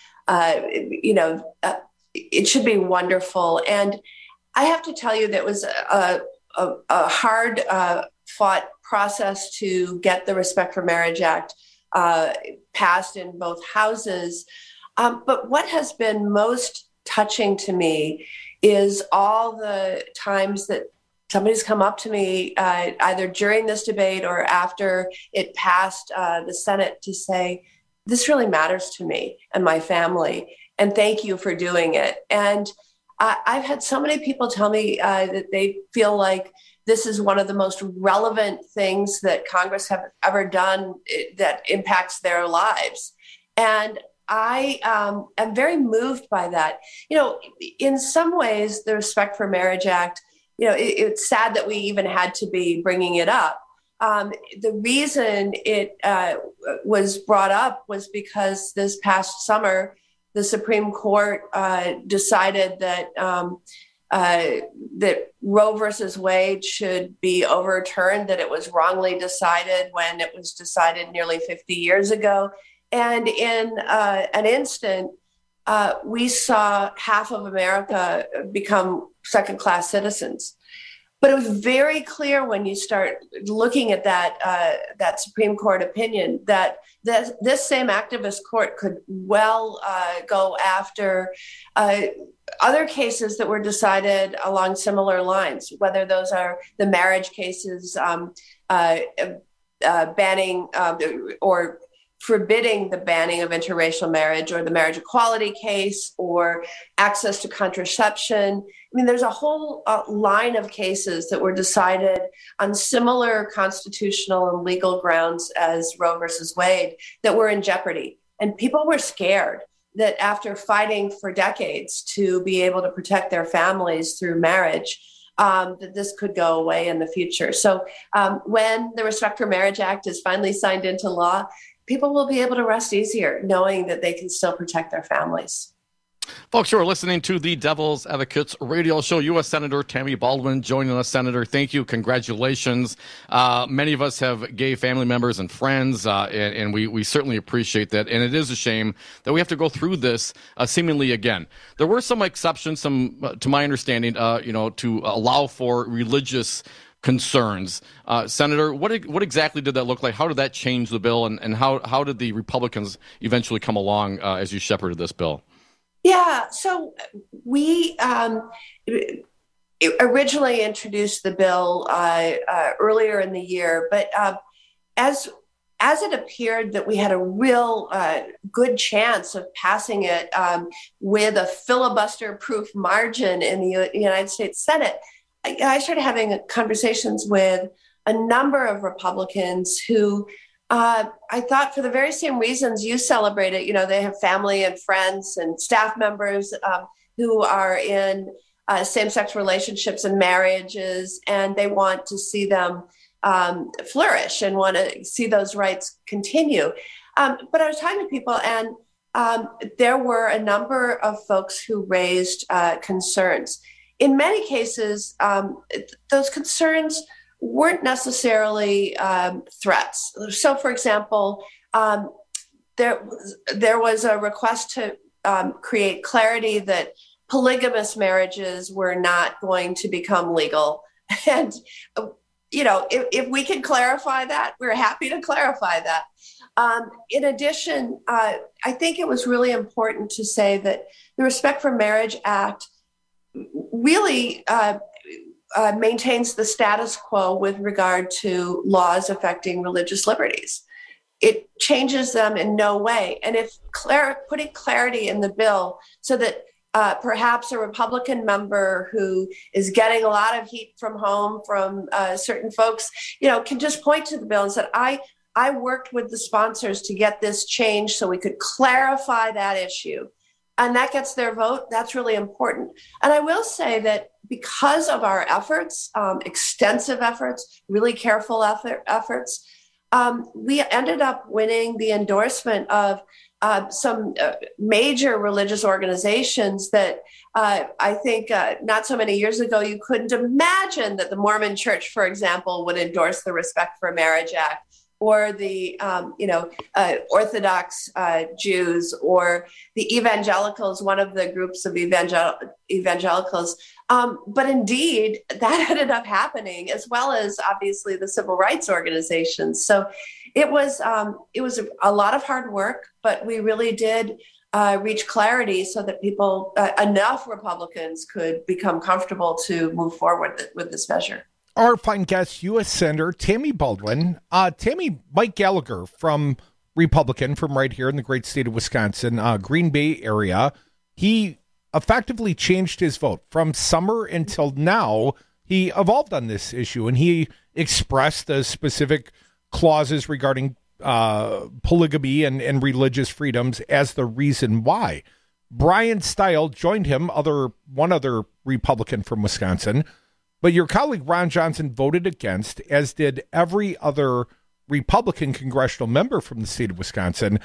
it should be wonderful. And I have to tell you that was a hard fought process to get the Respect for Marriage Act passed in both houses. But what has been most touching to me is all the times that somebody's come up to me either during this debate or after it passed the Senate to say, this really matters to me and my family, and thank you for doing it. And I've had so many people tell me that they feel like this is one of the most relevant things that Congress have ever done that impacts their lives. And I am very moved by that. You know, in some ways, the Respect for Marriage Act, it's sad that we even had to be bringing it up. The reason it was brought up was because this past summer, the Supreme Court decided that that Roe versus Wade should be overturned, that it was wrongly decided when it was decided nearly 50 years ago. And in an instant, we saw half of America become second-class citizens. But it was very clear when you start looking at that Supreme Court opinion that this same activist court could well go after other cases that were decided along similar lines, whether those are the marriage cases, banning or forbidding the banning of interracial marriage, or the marriage equality case, or access to contraception. I mean, there's a whole line of cases that were decided on similar constitutional and legal grounds as Roe versus Wade that were in jeopardy. And people were scared that after fighting for decades to be able to protect their families through marriage, that this could go away in the future. So when the Respect for Marriage Act is finally signed into law, people will be able to rest easier knowing that they can still protect their families. Folks, you are listening to the Devil's Advocates radio show. U.S. Senator Tammy Baldwin joining us. Senator, thank you. Congratulations. Many of us have gay family members and friends, and we certainly appreciate that. And it is a shame that we have to go through this seemingly again. There were some exceptions, to my understanding, to allow for religious concerns. Senator, what exactly did that look like? How did that change the bill, and how did the Republicans eventually come along as you shepherded this bill? Yeah, so we originally introduced the bill earlier in the year, but as it appeared that we had a real good chance of passing it with a filibuster-proof margin in the United States Senate, I started having conversations with a number of Republicans who I thought, for the very same reasons you celebrate it, they have family and friends and staff members who are in same-sex relationships and marriages, and they want to see them flourish and want to see those rights continue. But I was talking to people, and there were a number of folks who raised concerns. In many cases, those concerns weren't necessarily threats. So, for example, there was a request to create clarity that polygamous marriages were not going to become legal. And, if we can clarify that, we're happy to clarify that. In addition, I think it was really important to say that the Respect for Marriage Act really maintains the status quo with regard to laws affecting religious liberties. It changes them in no way. And if putting clarity in the bill so that perhaps a Republican member who is getting a lot of heat from home from certain folks, can just point to the bill and say, I worked with the sponsors to get this changed so we could clarify that issue. And that gets their vote. That's really important. And I will say that because of our efforts, extensive efforts, really careful efforts, we ended up winning the endorsement of some major religious organizations that I think not so many years ago, you couldn't imagine that the Mormon Church, for example, would endorse the Respect for Marriage Act, or the Orthodox Jews, or the evangelicals, one of the groups of evangelicals. But indeed, that ended up happening, as well as obviously the civil rights organizations. So it was a lot of hard work, but we really did reach clarity so that people, enough Republicans, could become comfortable to move forward with this measure. Our fine guest, U.S. Senator Tammy Baldwin. Tammy, Mike Gallagher from Republican from right here in the great state of Wisconsin, Green Bay area. He effectively changed his vote from summer until now. He evolved on this issue, and he expressed the specific clauses regarding polygamy and religious freedoms as the reason why. Brian Stile joined him, one other Republican from Wisconsin. But your colleague Ron Johnson voted against, as did every other Republican congressional member from the state of Wisconsin.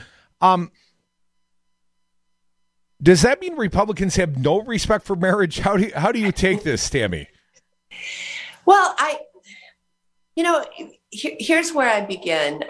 Does that mean Republicans have no respect for marriage? How do you take this, Tammy? Well, here's where I begin.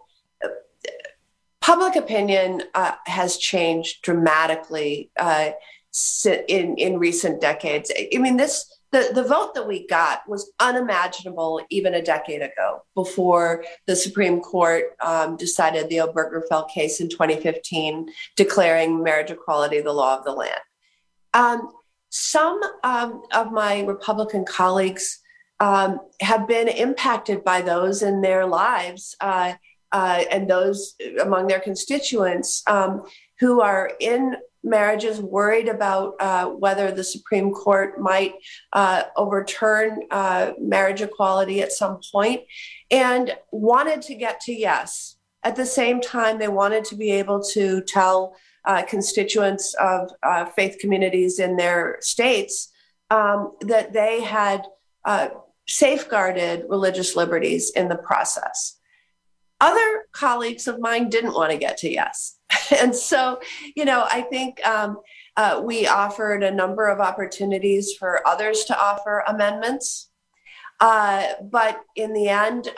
Public opinion has changed dramatically in recent decades. I mean, the vote that we got was unimaginable even a decade ago, before the Supreme Court decided the Obergefell case in 2015, declaring marriage equality the law of the land. Some of my Republican colleagues have been impacted by those in their lives, and those among their constituents who are in marriages worried about whether the Supreme Court might overturn marriage equality at some point, and wanted to get to yes. At the same time, they wanted to be able to tell constituents of faith communities in their states that they had safeguarded religious liberties in the process. Other colleagues of mine didn't want to get to yes. And so, I think We offered a number of opportunities for others to offer amendments. But in the end,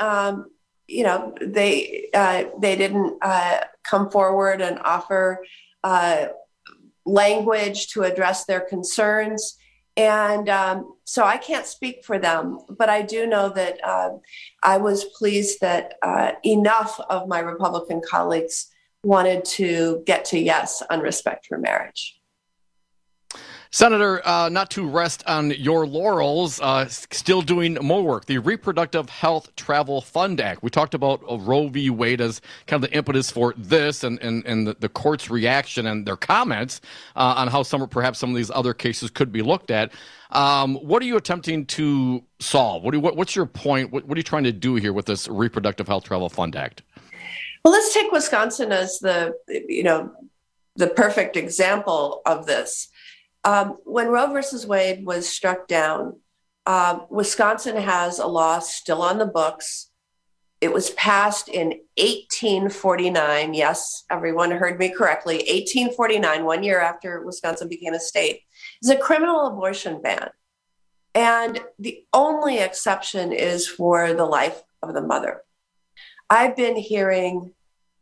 they didn't come forward and offer language to address their concerns. And so I can't speak for them, but I do know that I was pleased that enough of my Republican colleagues wanted to get to yes on respect for marriage. Senator, not to rest on your laurels, still doing more work. The Reproductive Health Travel Fund Act. We talked about Roe v. Wade as kind of the impetus for this and the court's reaction and their comments on how perhaps some of these other cases could be looked at. What are you attempting to solve? What's your point? What are you trying to do here with this Reproductive Health Travel Fund Act? Well, let's take Wisconsin as the perfect example of this. When Roe versus Wade was struck down, Wisconsin has a law still on the books. It was passed in 1849. Yes, everyone heard me correctly. 1849, 1 year after Wisconsin became a state. It's a criminal abortion ban. And the only exception is for the life of the mother. I've been hearing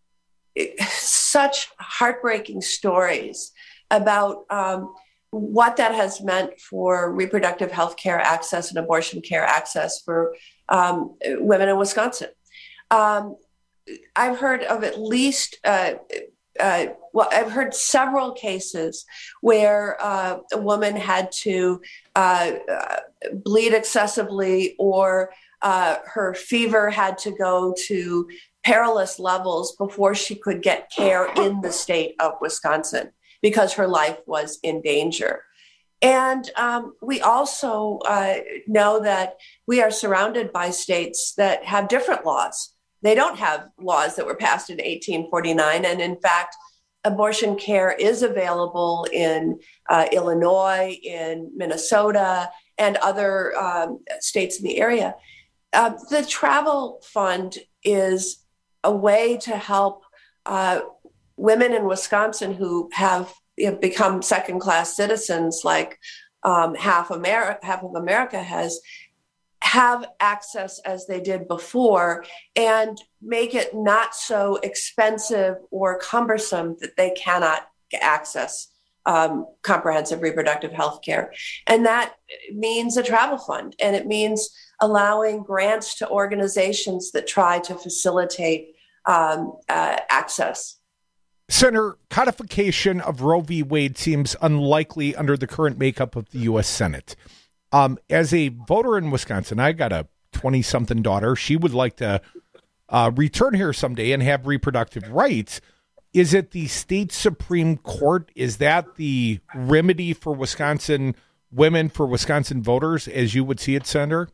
such heartbreaking stories about what that has meant for reproductive health care access and abortion care access for women in Wisconsin. I've heard of at least, I've heard several cases where a woman had to bleed excessively, or her fever had to go to perilous levels before she could get care in the state of Wisconsin, because her life was in danger. And we also know that we are surrounded by states that have different laws. They don't have laws that were passed in 1849. And in fact, abortion care is available in Illinois, in Minnesota, and other states in the area. The travel fund is a way to help women in Wisconsin who have become second-class citizens, like half of America has, have access as they did before, and make it not so expensive or cumbersome that they cannot access comprehensive reproductive health care. And that means a travel fund, and it means allowing grants to organizations that try to facilitate access. Senator, codification of Roe v. Wade seems unlikely under the current makeup of the U.S. Senate. As a voter in Wisconsin, I got a 20-something daughter. She would like to return here someday and have reproductive rights. Is it the state Supreme Court? Is that the remedy for Wisconsin women, for Wisconsin voters, as you would see it, Senator?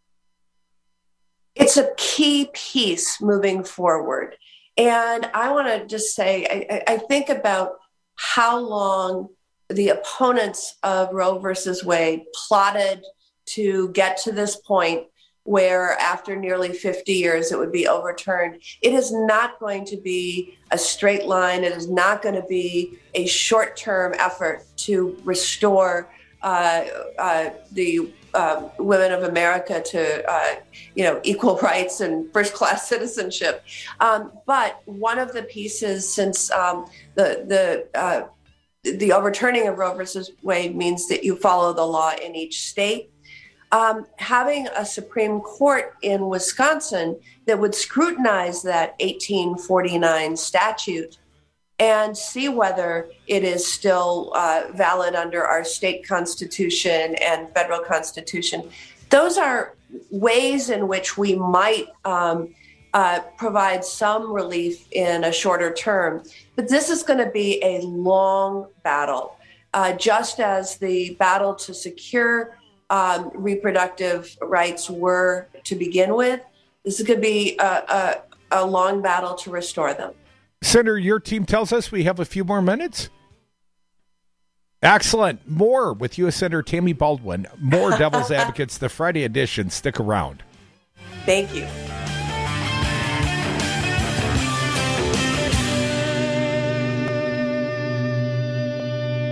It's a key piece moving forward. And I want to just say, I think about how long the opponents of Roe versus Wade plotted to get to this point where after nearly 50 years it would be overturned. It is not going to be a straight line. It is not going to be a short-term effort to restore the women of America to, equal rights and first-class citizenship. But one of the pieces, since the overturning of Roe versus Wade means that you follow the law in each state, having a Supreme Court in Wisconsin that would scrutinize that 1849 statute and see whether it is still valid under our state constitution and federal constitution. Those are ways in which we might provide some relief in a shorter term. But this is going to be a long battle, just as the battle to secure reproductive rights were to begin with. This is going to be a long battle to restore them. Senator, your team tells us we have a few more minutes. Excellent. More with U.S. Senator Tammy Baldwin. More Devil's Advocates, the Friday edition. Stick around. Thank you.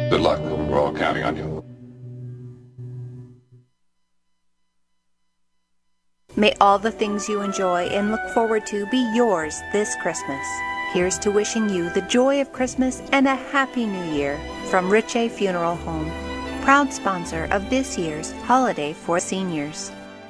Good luck. We're all counting on you. May all the things you enjoy and look forward to be yours this Christmas. Here's to wishing you the joy of Christmas and a Happy New Year from Riche Funeral Home, proud sponsor of this year's Holiday for Seniors.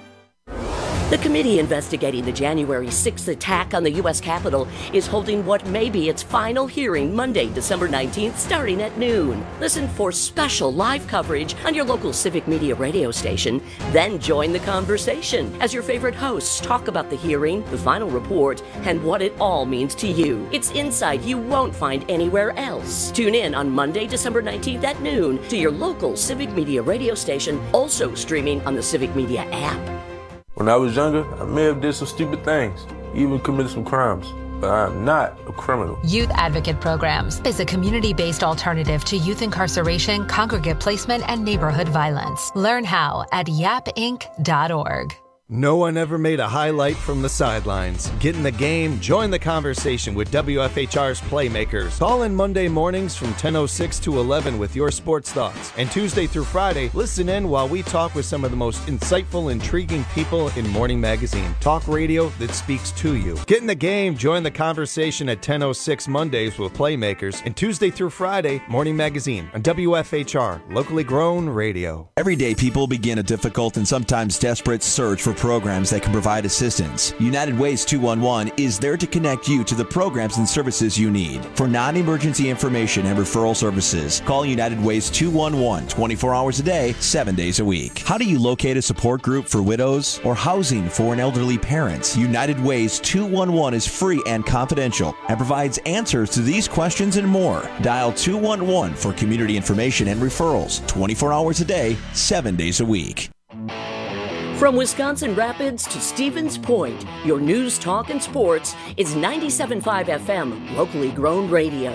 The committee investigating the January 6th attack on the U.S. Capitol is holding what may be its final hearing Monday, December 19th, starting at noon. Listen for special live coverage on your local Civic Media radio station. Then join the conversation as your favorite hosts talk about the hearing, the final report, and what it all means to you. It's insight you won't find anywhere else. Tune in on Monday, December 19th at noon to your local Civic Media radio station, also streaming on the Civic Media app. When I was younger, I may have did some stupid things, even committed some crimes, but I am not a criminal. Youth Advocate Programs is a community-based alternative to youth incarceration, congregate placement, and neighborhood violence. Learn how at yapinc.org. No one ever made a highlight from the sidelines. Get in the game, join the conversation with WFHR's Playmakers. Call in Monday mornings from 10:06 to 11 with your sports thoughts. And Tuesday through Friday, listen in while we talk with some of the most insightful, intriguing people in Morning Magazine. Talk radio that speaks to you. Get in the game, join the conversation at 10:06 Mondays with Playmakers. And Tuesday through Friday, Morning Magazine on WFHR, locally grown radio. Everyday people begin a difficult and sometimes desperate search for programs that can provide assistance. United Ways 211 is there to connect you to the programs and services you need. For non-emergency information and referral services, call United Ways 211 24 hours a day, 7 days a week. How do you locate a support group for widows or housing for an elderly parent? United Ways 211 is free and confidential and provides answers to these questions and more. Dial 211 for community information and referrals, 24 hours a day, 7 days a week. From Wisconsin Rapids to Stevens Point, your news, talk, and sports is 97.5 FM, locally grown radio.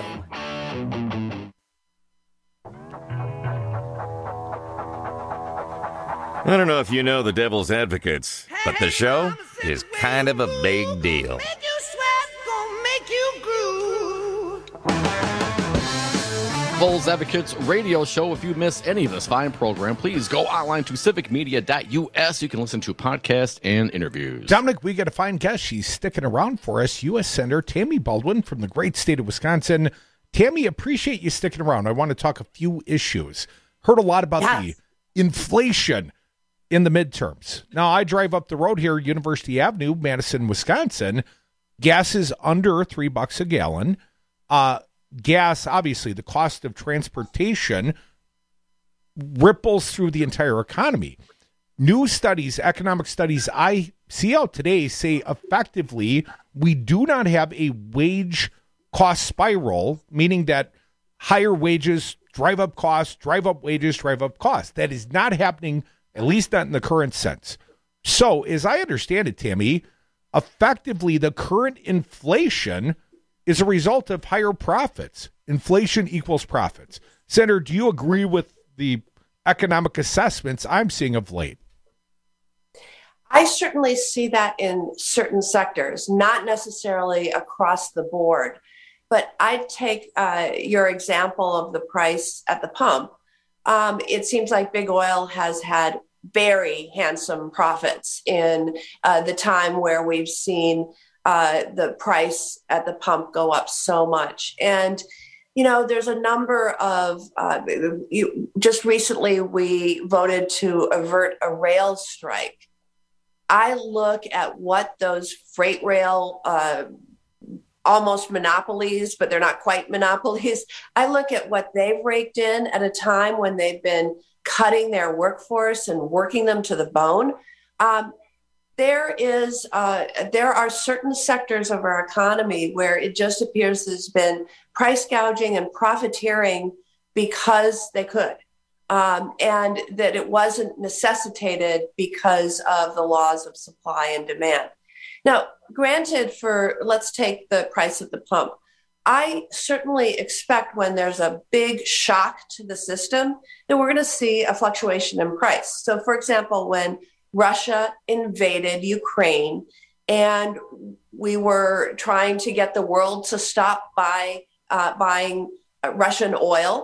I don't know if you know the Devil's Advocates, but the show is kind of a big deal. Devil's Advocates radio show. If you miss any of this fine program, please go online to civicmedia.us. You can listen to podcasts and interviews. Dominic, we got a fine guest. She's sticking around for us. U.S. Senator Tammy Baldwin from the great state of Wisconsin. Tammy, appreciate you sticking around. I want to talk a few issues. Heard a lot about the inflation in the midterms. Now, I drive up the road here, University Avenue, Madison, Wisconsin. Gas is under $3 a gallon. Gas, obviously, the cost of transportation ripples through the entire economy. New studies, economic studies I see out today say effectively we do not have a wage cost spiral, meaning that higher wages drive up costs, drive up wages, drive up costs. That is not happening, at least not in the current sense. So, as I understand it, Tammy, effectively the current inflation is a result of higher profits. Inflation equals profits. Senator, do you agree with the economic assessments I'm seeing of late? I certainly see that in certain sectors, not necessarily across the board. But I'd take your example of the price at the pump. It seems like big oil has had very handsome profits in the time where we've seen the price at the pump go up so much. And, you know, there's a number of, just recently we voted to avert a rail strike. I look at what those freight rail, almost monopolies, but they're not quite monopolies. I look at what they've raked in at a time when they've been cutting their workforce and working them to the bone. There are certain sectors of our economy where it just appears there's been price gouging and profiteering because they could, and that it wasn't necessitated because of the laws of supply and demand. Now, granted, let's take the price at the pump. I certainly expect when there's a big shock to the system that we're going to see a fluctuation in price. So, for example, when Russia invaded Ukraine and we were trying to get the world to stop buying Russian oil,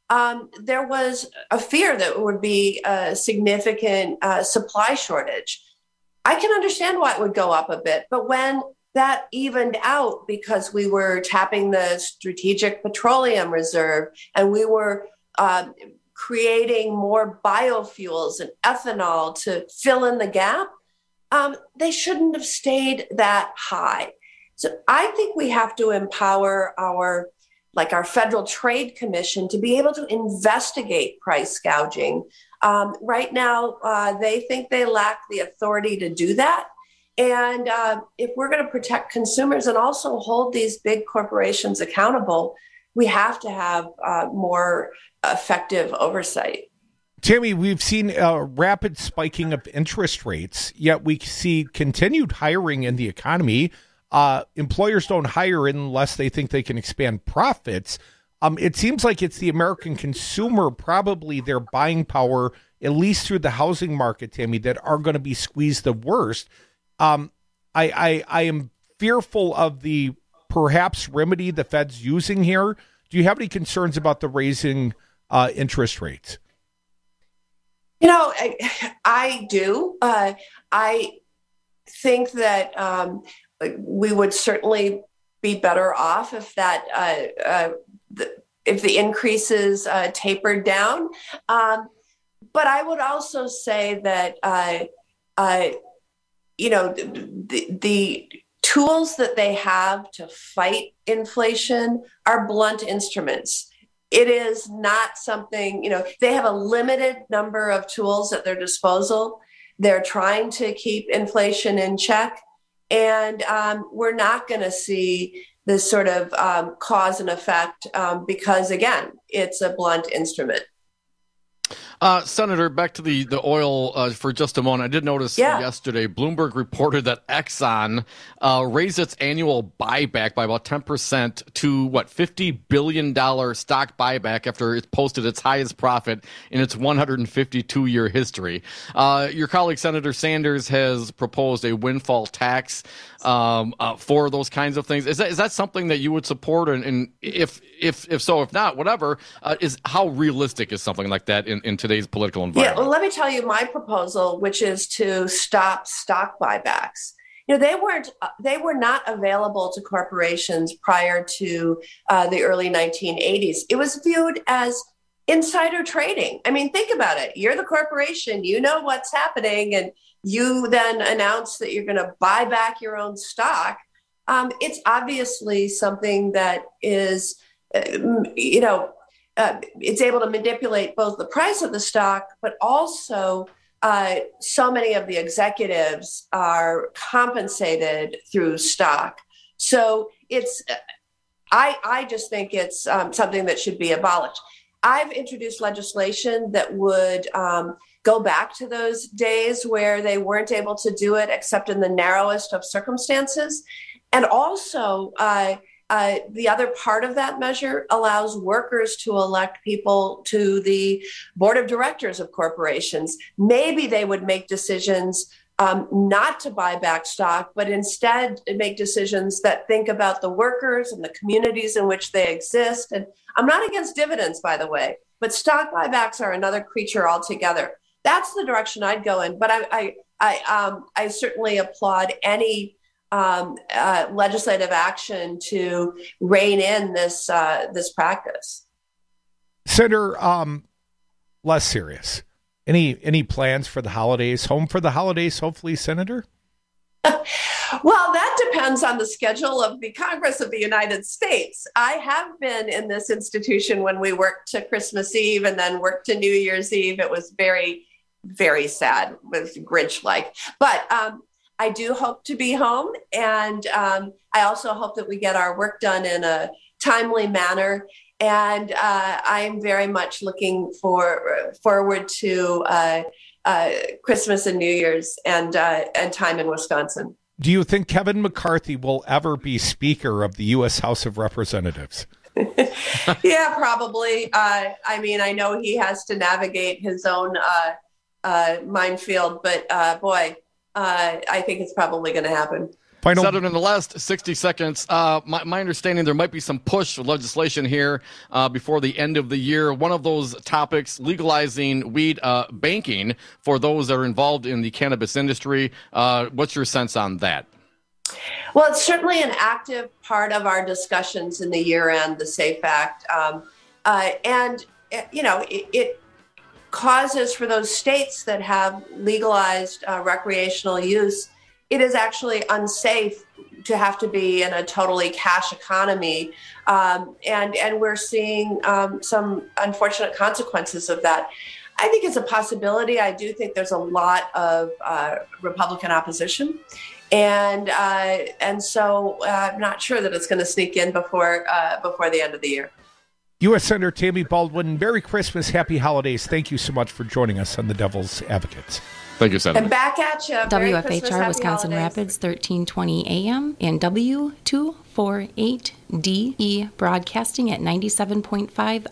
there was a fear that it would be a significant supply shortage. I can understand why it would go up a bit, but when that evened out because we were tapping the Strategic Petroleum Reserve and we were creating more biofuels and ethanol to fill in the gap, they shouldn't have stayed that high. So I think we have to empower our Federal Trade Commission to be able to investigate price gouging. Right now, they think they lack the authority to do that. And if we're going to protect consumers and also hold these big corporations accountable, we have to have more effective oversight. Tammy, we've seen a rapid spiking of interest rates, yet we see continued hiring in the economy. Employers don't hire unless they think they can expand profits. It seems like it's the American consumer, probably their buying power, at least through the housing market, Tammy, that are going to be squeezed the worst. I am fearful of the perhaps remedy the Fed's using here. Do you have any concerns about the raising interest rates? I do. I think that we would certainly be better off if if the increases tapered down. But I would also say that the tools that they have to fight inflation are blunt instruments. It is not something, they have a limited number of tools at their disposal. They're trying to keep inflation in check. And we're not going to see this sort of cause and effect because, again, it's a blunt instrument. Senator, back to the oil for just a moment. I did notice yesterday Bloomberg reported that Exxon raised its annual buyback by about 10% to $50 billion stock buyback after it posted its highest profit in its 152-year history. Your colleague Senator Sanders has proposed a windfall tax for those kinds of things. Is that something that you would support? And if so, if not, whatever, how realistic is something like that in today's political environment? Yeah, well, let me tell you my proposal, which is to stop stock buybacks. They were not available to corporations prior to the early 1980s. It was viewed as insider trading. I mean, think about it. You're the corporation, you know what's happening, and you then announce that you're going to buy back your own stock. It's obviously something that is, it's able to manipulate both the price of the stock, but also so many of the executives are compensated through stock. So I just think it's something that should be abolished. I've introduced legislation that would go back to those days where they weren't able to do it except in the narrowest of circumstances. And also, the other part of that measure allows workers to elect people to the board of directors of corporations. Maybe they would make decisions not to buy back stock, but instead make decisions that think about the workers and the communities in which they exist. And I'm not against dividends, by the way, but stock buybacks are another creature altogether. That's the direction I'd go in. But I certainly applaud any legislative action to rein in this practice. Senator, less serious. Any plans for the holidays? Home for the holidays, hopefully, Senator? Well, that depends on the schedule of the Congress of the United States. I have been in this institution when we worked to Christmas Eve and then worked to New Year's Eve. It was very, very sad. It was Grinch-like. But I do hope to be home. And I also hope that we get our work done in a timely manner. And I'm very much looking forward to Christmas and New Year's and time in Wisconsin. Do you think Kevin McCarthy will ever be Speaker of the U.S. House of Representatives? Yeah, probably. I mean, I know he has to navigate his own minefield, but boy, I think it's probably going to happen. Senator, in the last 60 seconds, my understanding there might be some push for legislation here before the end of the year. One of those topics, legalizing weed banking for those that are involved in the cannabis industry. What's your sense on that? Well, it's certainly an active part of our discussions in the year-end, the SAFE Act. And, it causes for those states that have legalized recreational use, it is actually unsafe to have to be in a totally cash economy. And we're seeing some unfortunate consequences of that. I think it's a possibility. I do think there's a lot of Republican opposition. And so I'm not sure that it's going to sneak in before the end of the year. U.S. Senator Tammy Baldwin, Merry Christmas, Happy Holidays. Thank you so much for joining us on the Devil's Advocates. Thank you, Senator. And back at you. WFHR Wisconsin Rapids, 1320 AM, and W248DE broadcasting at 97.5